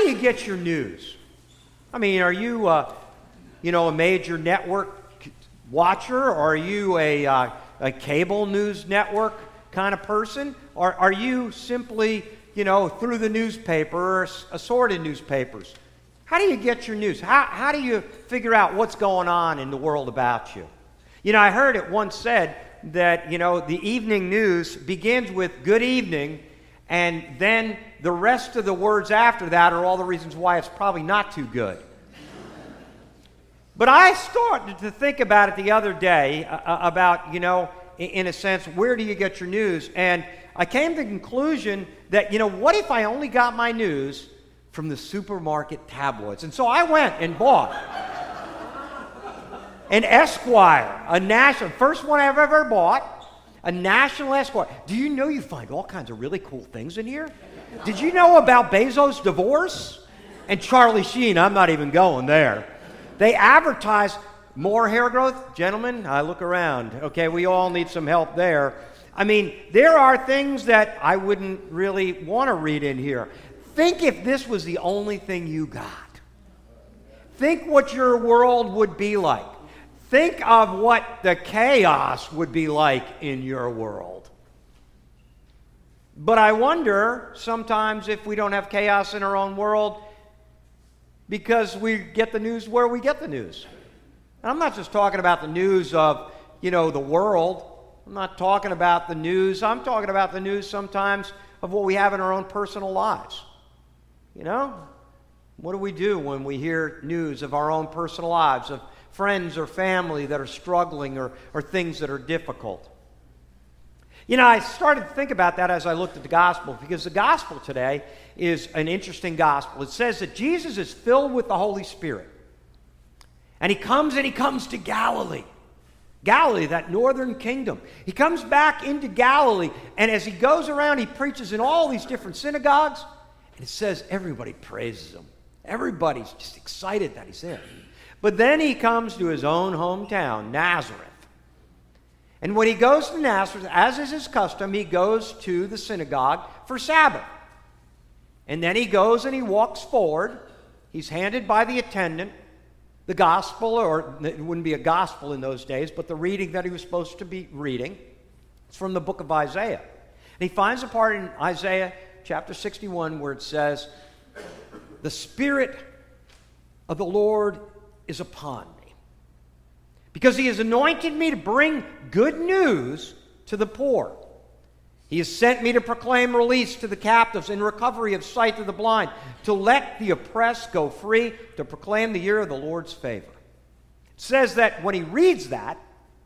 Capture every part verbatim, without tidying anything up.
you get your news? I mean, are you, uh, you know, a major network watcher? Or are you a, uh, a cable news network kind of person? Or are you simply, you know, through the newspaper or assorted newspapers? How do you get your news? How, how do you figure out what's going on in the world about you? You know, I heard it once said that, you know, the evening news begins with good evening, and then the rest of the words after that are all the reasons why it's probably not too good. But I started to think about it the other day, uh, about, you know, in, in a sense, where do you get your news? And I came to the conclusion that, you know, what if I only got my news from the supermarket tabloids? And so I went and bought an Esquire, a national, first one I've ever bought, a national Esquire. Do you know you find all kinds of really cool things in here? Did you know about Bezos' divorce? And Charlie Sheen, I'm not even going there. They advertise more hair growth. Gentlemen, I look around. Okay, we all need some help there. I mean, there are things that I wouldn't really want to read in here. Think if this was the only thing you got. Think what your world would be like. Think of what the chaos would be like in your world. But I wonder sometimes if we don't have chaos in our own world because we get the news where we get the news. And I'm not just talking about the news of, you know, the world. I'm not talking about the news. I'm talking about the news sometimes of what we have in our own personal lives. You know? What do we do when we hear news of our own personal lives, of friends or family that are struggling or, or things that are difficult? You know, I started to think about that as I looked at the gospel, because the gospel today is an interesting gospel. It says that Jesus is filled with the Holy Spirit. And he comes and he comes to Galilee. Galilee, that northern kingdom. He comes back into Galilee, and as he goes around, he preaches in all these different synagogues, and it says everybody praises him. Everybody's just excited that he's there. But then he comes to his own hometown, Nazareth. And when he goes to Nazareth, as is his custom, he goes to the synagogue for Sabbath. And then he goes and he walks forward. He's handed by the attendant the gospel, or it wouldn't be a gospel in those days, but the reading that he was supposed to be reading. It's from the book of Isaiah. And he finds a part in Isaiah chapter sixty-one where it says, "The Spirit of the Lord is upon me, because he has anointed me to bring good news to the poor. He has sent me to proclaim release to the captives and recovery of sight to the blind, to let the oppressed go free, to proclaim the year of the Lord's favor." It says that when he reads that,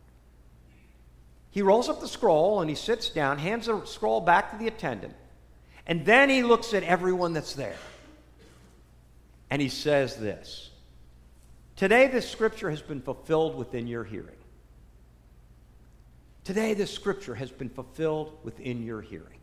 he rolls up the scroll and he sits down, hands the scroll back to the attendant, and then he looks at everyone that's there. And he says this: "Today this scripture has been fulfilled within your hearing." Today this scripture has been fulfilled within your hearing.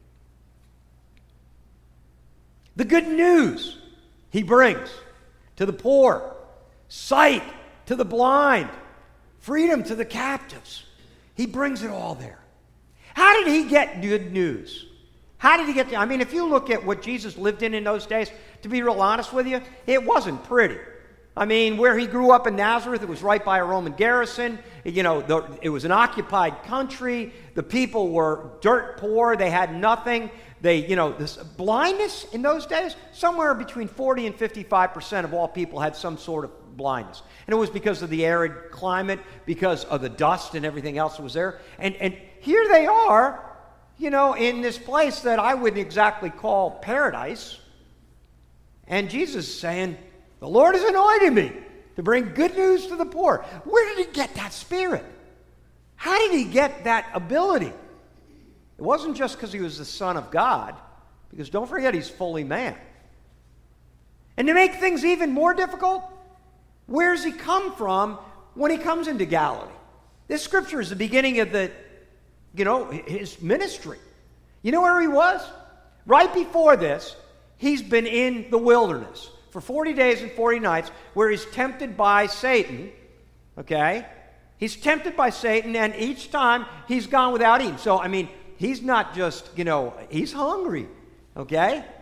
The good news he brings to the poor, sight to the blind, freedom to the captives. He brings it all there. How did he get good news? How did he get, I mean, if you look at what Jesus lived in in those days, to be real honest with you, it wasn't pretty. I mean, where he grew up in Nazareth, it was right by a Roman garrison. You know, the, it was an occupied country. The people were dirt poor. They had nothing. They, you know, this blindness in those days, somewhere between forty and fifty-five percent of all people had some sort of blindness. And it was because of the arid climate, because of the dust and everything else that was there. And, and here they are, you know, in this place that I wouldn't exactly call paradise. And Jesus is saying, "The Lord has anointed me to bring good news to the poor." Where did he get that spirit? How did he get that ability? It wasn't just because he was the Son of God, because don't forget he's fully man. And to make things even more difficult, where does he come from when he comes into Galilee? This scripture is the beginning of the, you know, his ministry. You know where he was? Right before this, he's been in the wilderness for forty days and forty nights, where he's tempted by Satan, okay? He's tempted by Satan, and each time he's gone without eating. So, I mean, he's not just, you know, he's hungry, okay?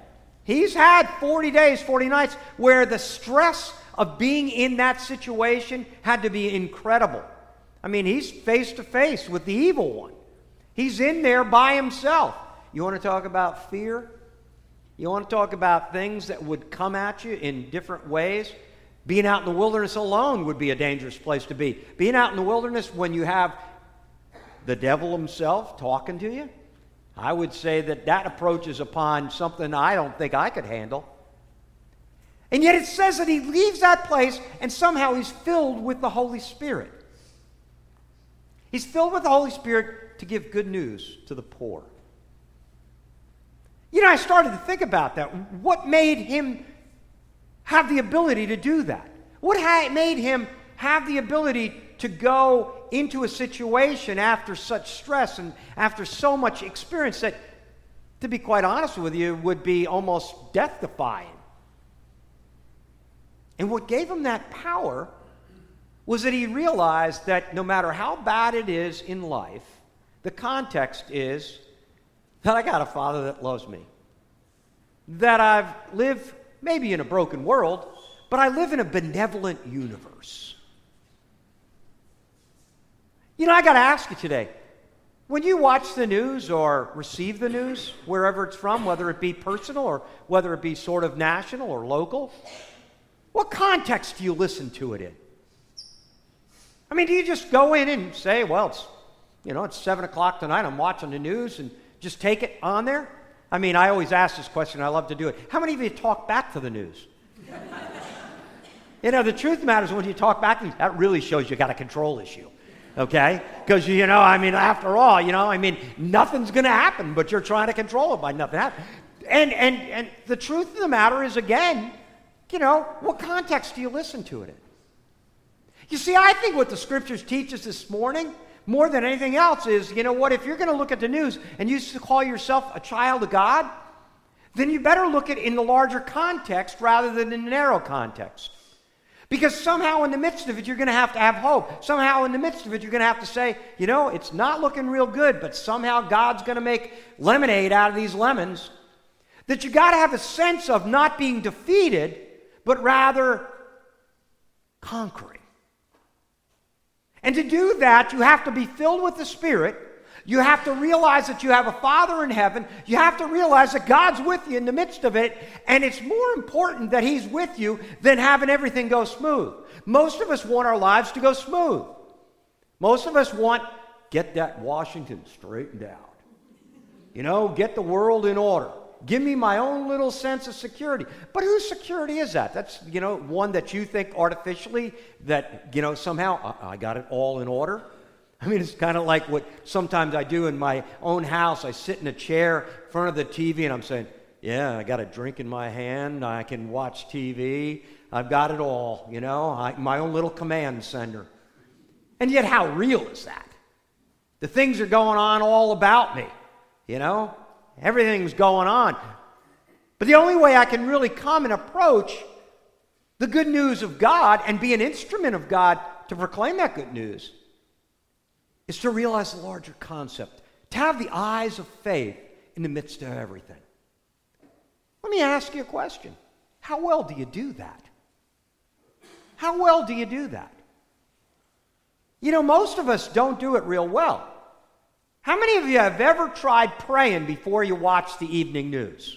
He's had forty days, forty nights, where the stress of being in that situation had to be incredible. I mean, he's face to face with the evil one. He's in there by himself. You want to talk about fear? You want to talk about things that would come at you in different ways? Being out in the wilderness alone would be a dangerous place to be. Being out in the wilderness when you have the devil himself talking to you, I would say that that approaches upon something I don't think I could handle. And yet it says that he leaves that place and somehow he's filled with the Holy Spirit. He's filled with the Holy Spirit to give good news to the poor. You know, I started to think about that. What made him have the ability to do that? What ha- made him have the ability to go into a situation after such stress and after so much experience that, to be quite honest with you, would be almost death-defying? And what gave him that power was that he realized that no matter how bad it is in life, the context is that I got a Father that loves me. That I've lived maybe in a broken world, but I live in a benevolent universe. You know, I got to ask you today, when you watch the news or receive the news, wherever it's from, whether it be personal or whether it be sort of national or local, what context do you listen to it in? I mean, do you just go in and say, well, it's, you know, it's seven o'clock tonight, I'm watching the news, and just take it on there? I mean, I always ask this question, I love to do it. How many of you talk back to the news? You know, the truth of the matter is when you talk back, that really shows you got a control issue, okay? Because, you know, I mean, after all, you know, I mean, nothing's going to happen, but you're trying to control it by nothing happening. And, and, and the truth of the matter is, again, you know, what context do you listen to it in? You see, I think what the Scriptures teach us this morning, more than anything else, is, you know what, if you're going to look at the news and you call yourself a child of God, then you better look at it in the larger context rather than in the narrow context. Because somehow in the midst of it, you're going to have to have hope. Somehow in the midst of it, you're going to have to say, you know, it's not looking real good, but somehow God's going to make lemonade out of these lemons. That you got to have a sense of not being defeated, but rather conquering. And to do that, you have to be filled with the Spirit. You have to realize that you have a Father in heaven. You have to realize that God's with you in the midst of it. And it's more important that He's with you than having everything go smooth. Most of us want our lives to go smooth. Most of us want, get that Washington straightened out. You know, get the world in order. Give me my own little sense of security. But whose security is that? That's, you know, one that you think artificially that, you know, somehow I, I got it all in order. I mean, it's kind of like what sometimes I do in my own house. I sit in a chair in front of the T V and I'm saying, yeah, I got a drink in my hand. I can watch T V. I've got it all, you know, I, my own little command center. And yet how real is that? The things are going on all about me, you know. Everything's going on. But the only way I can really come and approach the good news of God and be an instrument of God to proclaim that good news is to realize the larger concept, to have the eyes of faith in the midst of everything. Let me ask you a question. How well do you do that? How well do you do that? You know, most of us don't do it real well. How many of you have ever tried praying before you watch the evening news?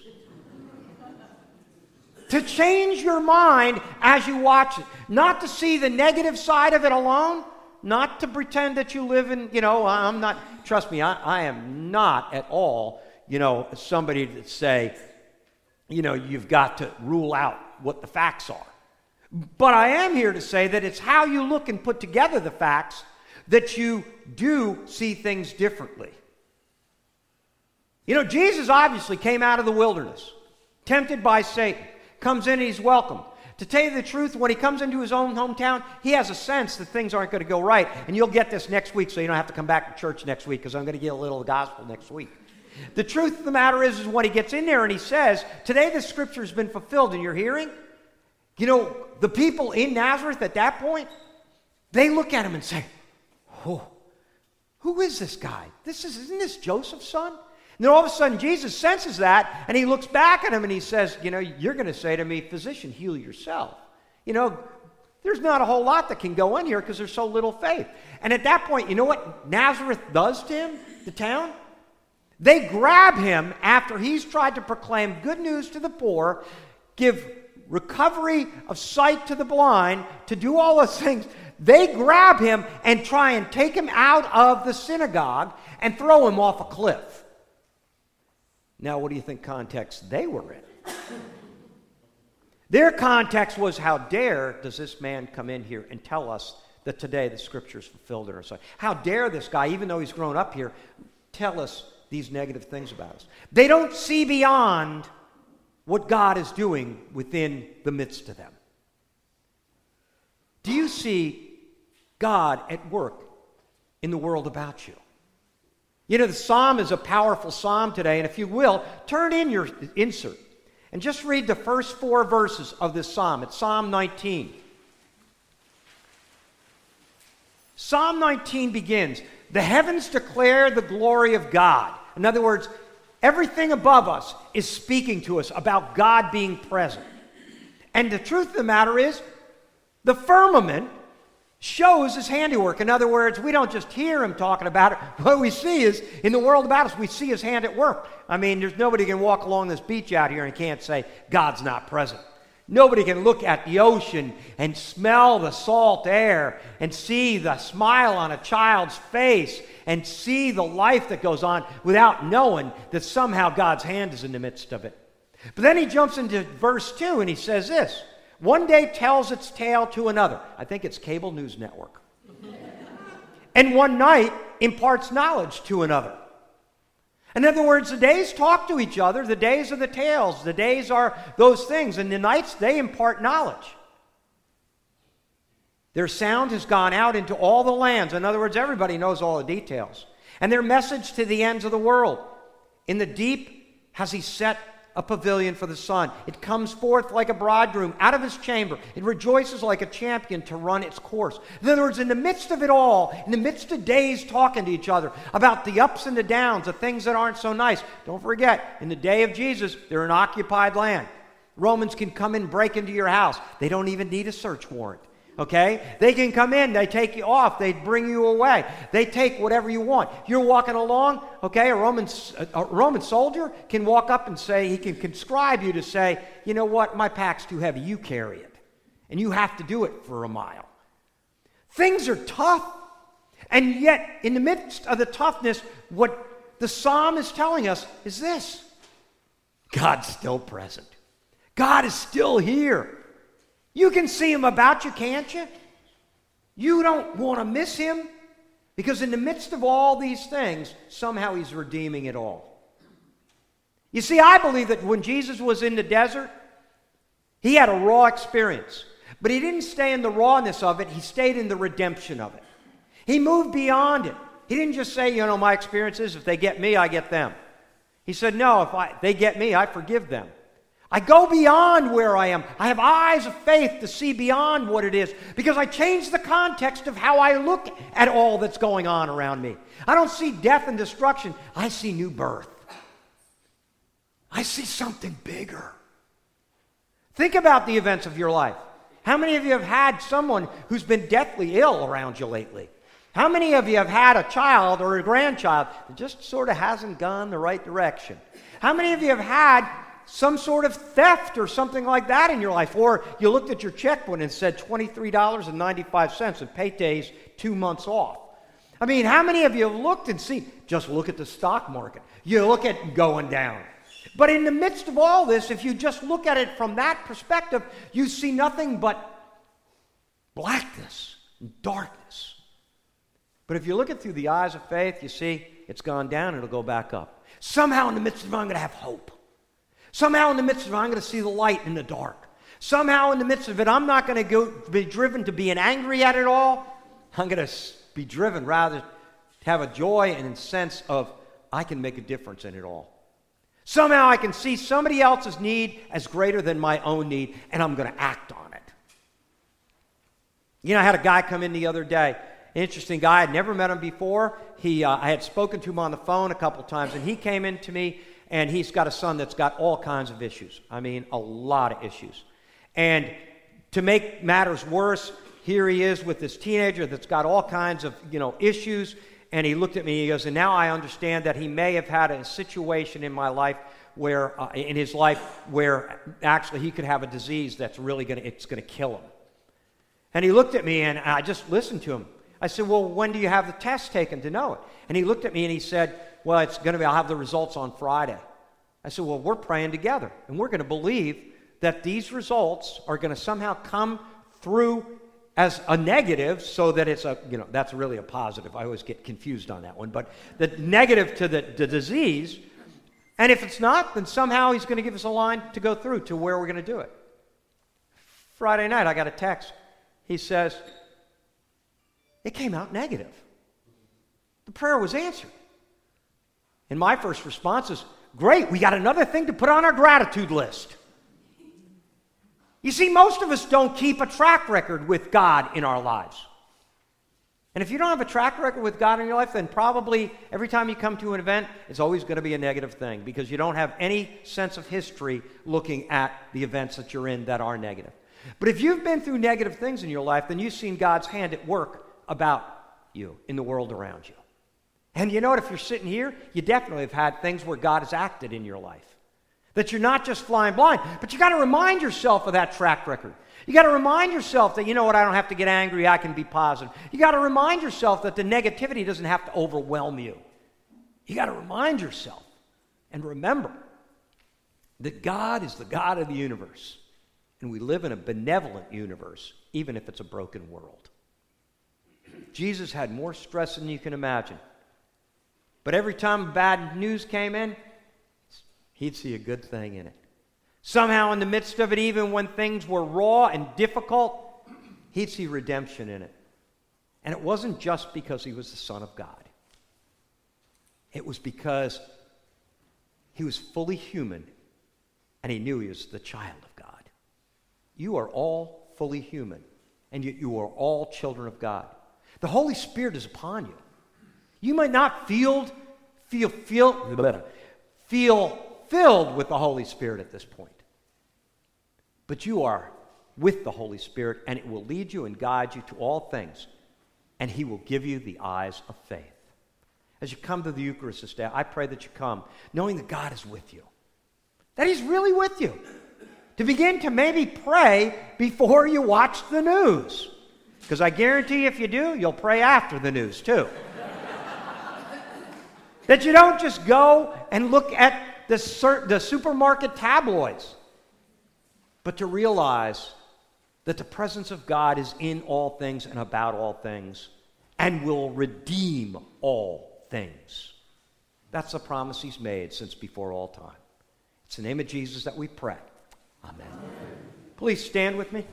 To change your mind as you watch it. Not to see the negative side of it alone. Not to pretend that you live in, you know, I'm not, trust me, I, I am not at all, you know, somebody that say, you know, you've got to rule out what the facts are. But I am here to say that it's how you look and put together the facts that you do see things differently. You know, Jesus obviously came out of the wilderness, tempted by Satan, comes in and he's welcomed. To tell you the truth, when he comes into his own hometown, he has a sense that things aren't going to go right. And you'll get this next week, so you don't have to come back to church next week, because I'm going to get a little of the gospel next week. The truth of the matter is, is when he gets in there and he says, today the scripture has been fulfilled in your hearing. You know, the people in Nazareth at that point, they look at him and say, oh, who is this guy? This is, isn't this Joseph's son? And then all of a sudden, Jesus senses that, and he looks back at him and he says, you know, you're going to say to me, physician, heal yourself. You know, there's not a whole lot that can go in here because there's so little faith. And at that point, you know what Nazareth does to him, the town? They grab him after he's tried to proclaim good news to the poor, give recovery of sight to the blind, to do all those things. They grab him and try and take him out of the synagogue and throw him off a cliff. Now, what do you think context they were in? Their context was, how dare does this man come in here and tell us that today the Scriptures fulfilled in our sight? How dare this guy, even though he's grown up here, tell us these negative things about us? They don't see beyond what God is doing within the midst of them. Do you see God at work in the world about you? You know, the psalm is a powerful psalm today, and if you will, turn in your insert and just read the first four verses of this psalm. It's Psalm nineteen. Psalm nineteen begins, the heavens declare the glory of God. In other words, everything above us is speaking to us about God being present. And the truth of the matter is, the firmament shows his handiwork. In other words, we don't just hear him talking about it. What we see is, in the world about us, we see his hand at work. I mean, there's nobody can walk along this beach out here and can't say, God's not present. Nobody can look at the ocean and smell the salt air and see the smile on a child's face and see the life that goes on without knowing that somehow God's hand is in the midst of it. But then he jumps into verse two and he says this, one day tells its tale to another. I think it's Cable News Network. And one night imparts knowledge to another. In other words, the days talk to each other. The days are the tales. The days are those things. And the nights, they impart knowledge. Their sound has gone out into all the lands. In other words, everybody knows all the details. And their message to the ends of the world. In the deep has he set a pavilion for the sun. It comes forth like a bridegroom out of his chamber. It rejoices like a champion to run its course. In other words, in the midst of it all, in the midst of days talking to each other about the ups and the downs, the things that aren't so nice, don't forget, in the day of Jesus, they're an occupied land. Romans can come in and break into your house. They don't even need a search warrant. Okay? They can come in, they take you off, they bring you away. They take whatever you want. You're walking along, okay, a Roman, a Roman soldier can walk up and say, he can conscribe you to say, you know what, my pack's too heavy, you carry it. And you have to do it for a mile. Things are tough, and yet in the midst of the toughness, what the psalm is telling us is this: God's still present. God is still here. You can see him about you, can't you? You don't want to miss him, because in the midst of all these things, somehow he's redeeming it all. You see, I believe that when Jesus was in the desert, he had a raw experience. But he didn't stay in the rawness of it. He stayed in the redemption of it. He moved beyond it. He didn't just say, you know, my experience is if they get me, I get them. He said, no, if I, they get me, I forgive them. I go beyond where I am. I have eyes of faith to see beyond what it is, because I change the context of how I look at all that's going on around me. I don't see death and destruction. I see new birth. I see something bigger. Think about the events of your life. How many of you have had someone who's been deathly ill around you lately? How many of you have had a child or a grandchild that just sort of hasn't gone the right direction? How many of you have had some sort of theft or something like that in your life? Or you looked at your checkbook and said twenty-three dollars and ninety-five cents and payday's two months off. I mean, how many of you have looked and seen, just look at the stock market. You look at it going down. But in the midst of all this, if you just look at it from that perspective, you see nothing but blackness and darkness. But if you look at it through the eyes of faith, you see it's gone down and it'll go back up. Somehow in the midst of it, I'm going to have hope. Somehow in the midst of it, I'm going to see the light in the dark. Somehow in the midst of it, I'm not going to go, be driven to being angry at it all. I'm going to be driven rather to have a joy and a sense of I can make a difference in it all. Somehow I can see somebody else's need as greater than my own need, and I'm going to act on it. You know, I had a guy come in the other day, interesting guy. I'd never met him before. He, uh, I had spoken to him on the phone a couple times, and he came in to me, and he's got a son that's got all kinds of issues. I mean, a lot of issues. And to make matters worse, here he is with this teenager that's got all kinds of, you know, issues. And he looked at me, he goes, and now I understand that he may have had a situation in my life where, uh, in his life, where actually he could have a disease that's really going to, it's going to kill him. And he looked at me, and I just listened to him. I said, well, when do you have the test taken to know it? And he looked at me and he said, well, it's going to be, I'll have the results on Friday. I said, well, we're praying together, and we're going to believe that these results are going to somehow come through as a negative, so that it's a, you know, that's really a positive. I always get confused on that one. But the negative to the, the disease, and if it's not, then somehow he's going to give us a line to go through to where we're going to do it. Friday night, I got a text. He says, it came out negative. The prayer was answered. And my first response is, great, we got another thing to put on our gratitude list. You see, most of us don't keep a track record with God in our lives. And if you don't have a track record with God in your life, then probably every time you come to an event, it's always going to be a negative thing, because you don't have any sense of history looking at the events that you're in that are negative. But if you've been through negative things in your life, then you've seen God's hand at work about you in the world around you. And you know what? If you're sitting here, you definitely have had things where God has acted in your life. That you're not just flying blind, but you got to remind yourself of that track record. You got to remind yourself that, you know what, I don't have to get angry, I can be positive. You got to remind yourself that the negativity doesn't have to overwhelm you. You got to remind yourself and remember that God is the God of the universe, and we live in a benevolent universe, even if it's a broken world. Jesus had more stress than you can imagine. But every time bad news came in, he'd see a good thing in it. Somehow in the midst of it, even when things were raw and difficult, he'd see redemption in it. And it wasn't just because he was the Son of God. It was because he was fully human, and he knew he was the child of God. You are all fully human, and yet you are all children of God. The Holy Spirit is upon you. You might not feel, feel, feel, feel filled with the Holy Spirit at this point. But you are with the Holy Spirit, and it will lead you and guide you to all things, and he will give you the eyes of faith. As you come to the Eucharist this day, I pray that you come knowing that God is with you, that he's really with you. To begin to maybe pray before you watch the news, because I guarantee if you do, you'll pray after the news too. That you don't just go and look at the, sur- the supermarket tabloids, but to realize that the presence of God is in all things and about all things, and will redeem all things. That's the promise he's made since before all time. It's the name of Jesus that we pray. Amen. Amen. Please stand with me.